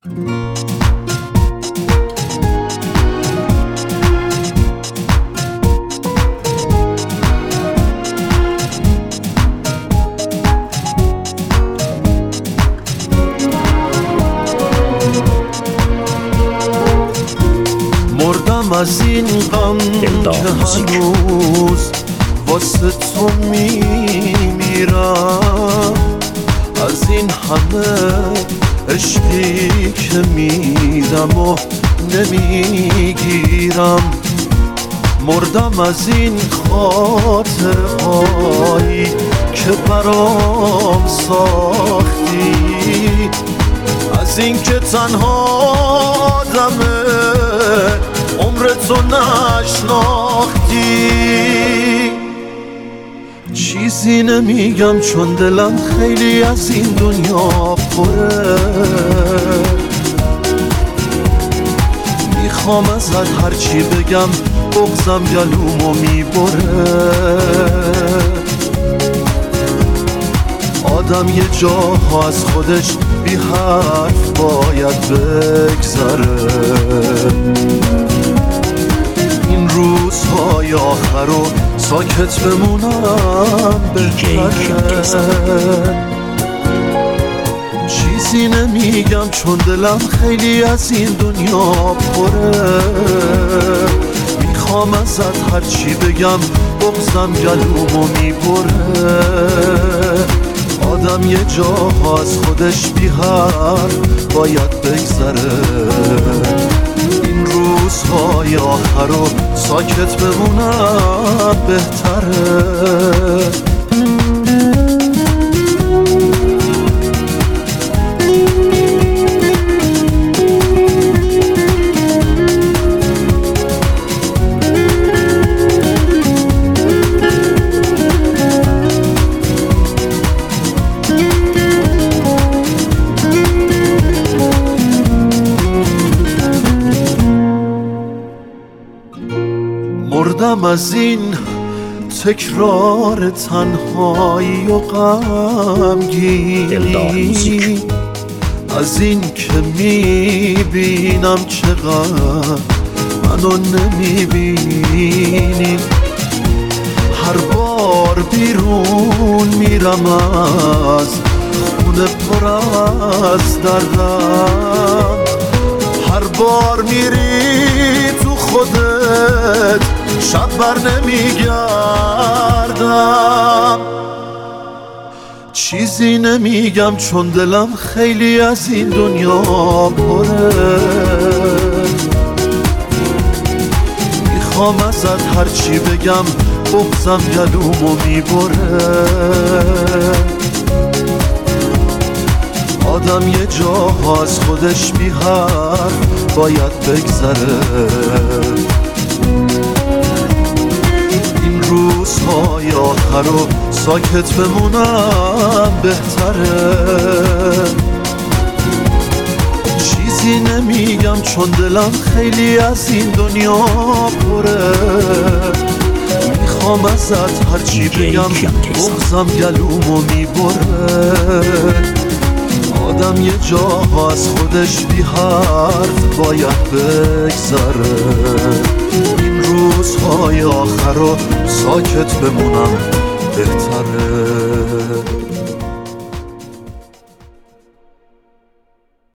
مردم از این غم که هنوز واسه تو میمیرم، از این همه عشقی که میدم و نمیگیرم. مردم از این خاطرهایی که برام ساختی، از این که تنها آدمه عمر تو نشناختی. چیزی نمیگم چون دلم خیلی از این دنیا پره، میخوام ازت هرچی بگم بغضم گلومو میبره. آدم یه جاها از خودش بی حرف باید بگذره. این روزهای آخر رو ساکت بمونم بهتره. چیزی نمیگم چون دلم خیلی از این دنیا پره، میخوام ازت هرچی بگم بغضم گلومو میبره. آدم یه جاها از خودش بی حرف باید بگذره. این روزهای آخر رو ساکت بمونم بهتره. مردم از این تکرار تنهایی و غمگینی، از این که میبینم چقدر منو نمیبینی. هر بار بیرون میرم از خونه پر از دردم، هر بار میری تو خودت شب بر نمیگردم. چیزی نمیگم چون دلم خیلی از این دنیا پره، میخوام ازت هرچی بگم بغضم گلومو میبره. آدم یه جاها از خودش بی حرف باید بگذره. این روزهای آخر رو ساکت بمونم بهتره. چیزی نمیگم چون دلم خیلی از این دنیا پره، میخوام ازت هرچی بگم بغضم گلومو میبره. آدم یه جاها از خودش بی حرف باید بگذره. این روزهای آخر رو ساکت بمونم بهتره.